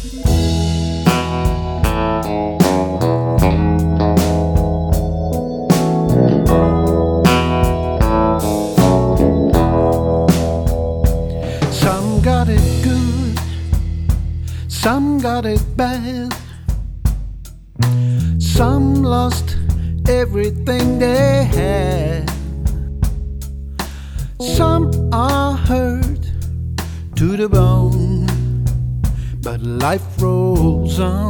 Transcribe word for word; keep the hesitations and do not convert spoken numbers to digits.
Some got it good, some got it bad. Some lost everything they had. Some are hurt to the bone, but life rolls on.